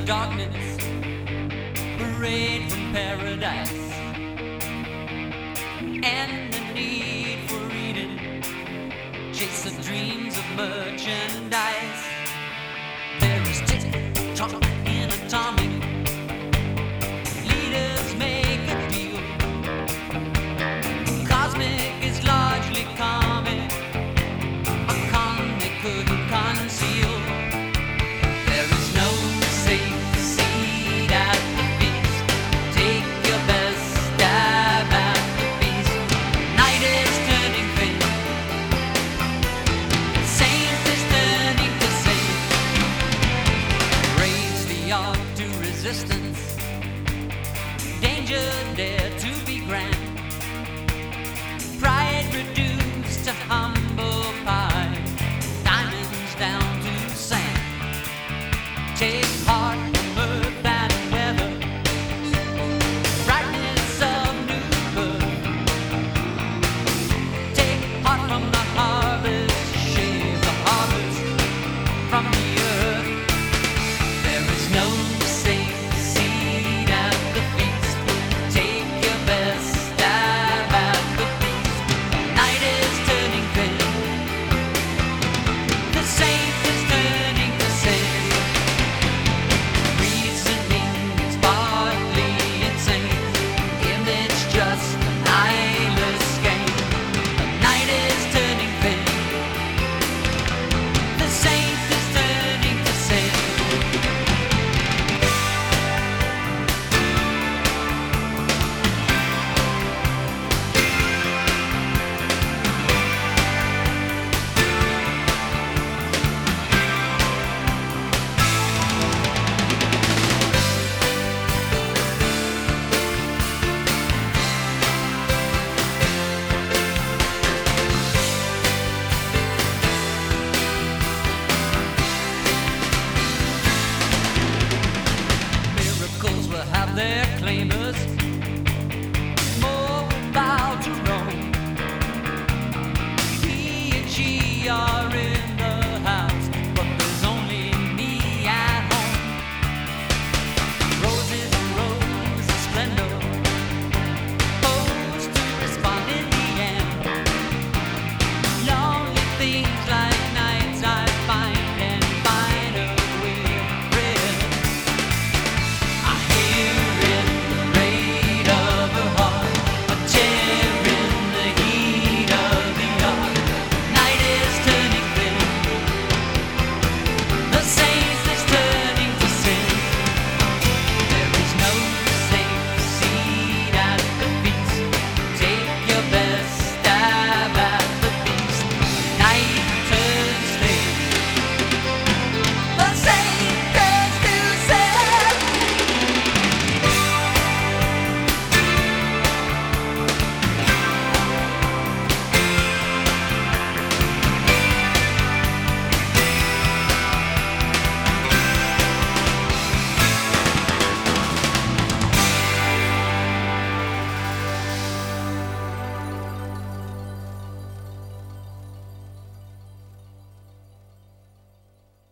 darkness, parade from paradise, and the need for reading, chase the dreams of merchandise. There is tick-tock in atomic, leaders make a deal. Cosmic is largely comic, a con they couldn't conceal. There is no safe seat at the feast. Take your best stab at the beast. Night is turning fate, saint is turning to saint. Raise the arc to resistance.